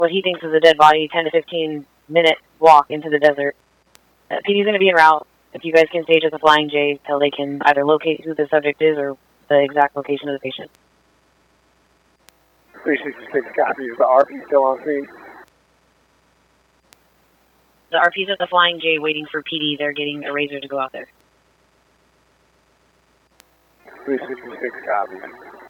what he thinks is a dead body, 10 to 15 minute walk into the desert. PD's going to be en route. If you guys can stage as a Flying J till they can either locate who the subject is or the exact location of the patient. 366 copies. The RP still on scene. The RP's at the Flying J waiting for PD. They're getting a Razor to go out there. 366 copies.